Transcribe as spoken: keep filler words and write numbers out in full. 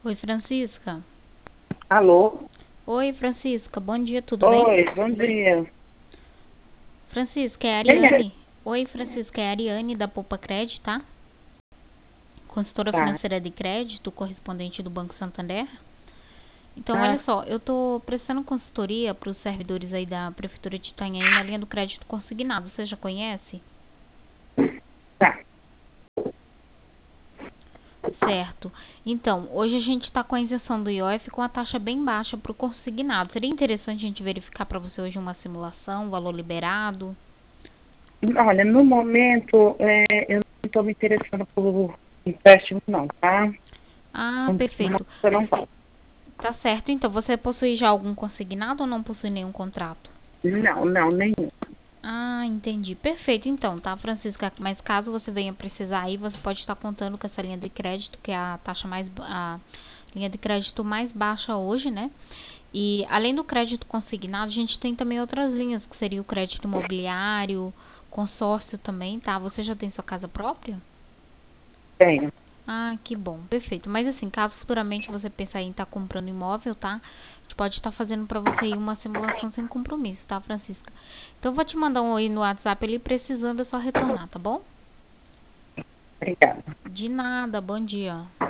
Oi, Francisca. Alô? Oi, Francisca. Bom dia, tudo bem? Oi, bom dia. Francisca, é a Quem é? Ariane. Oi, Francisca, é a Ariane da Poupa Crédito, tá? Consultora Tá, financeira de crédito, correspondente do Banco Santander. Então, olha tá, só, eu tô prestando consultoria para os servidores aí da Prefeitura de Itanhaém na linha do crédito consignado. Você já conhece? tá. Certo. Então, hoje a gente está com a isenção do I O F com a taxa bem baixa para o consignado. Seria interessante a gente verificar para você hoje uma simulação, valor liberado. Olha, no momento, é, eu não estou me interessando por empréstimo, não, tá? Ah, Não, não, perfeito. eu não posso. Tá certo, então você possui já algum consignado ou não possui nenhum contrato? Não, não, nenhum. Ah, entendi. Perfeito, então, tá, Francisca? Mas caso você venha precisar aí, você pode estar contando com essa linha de crédito, que é a taxa mais, ba- a linha de crédito mais baixa hoje, né? E além do crédito consignado, a gente tem também outras linhas, que seria o crédito imobiliário, consórcio também, tá? Você já tem sua casa própria? Tenho. Ah, que bom, perfeito. Mas assim, caso futuramente você pensar em estar comprando imóvel, tá? A gente pode estar fazendo pra você aí uma simulação sem compromisso, tá, Francisca? Então eu vou te mandar um oi no WhatsApp ali, precisando é só retornar, tá bom? Obrigada. De nada, bom dia.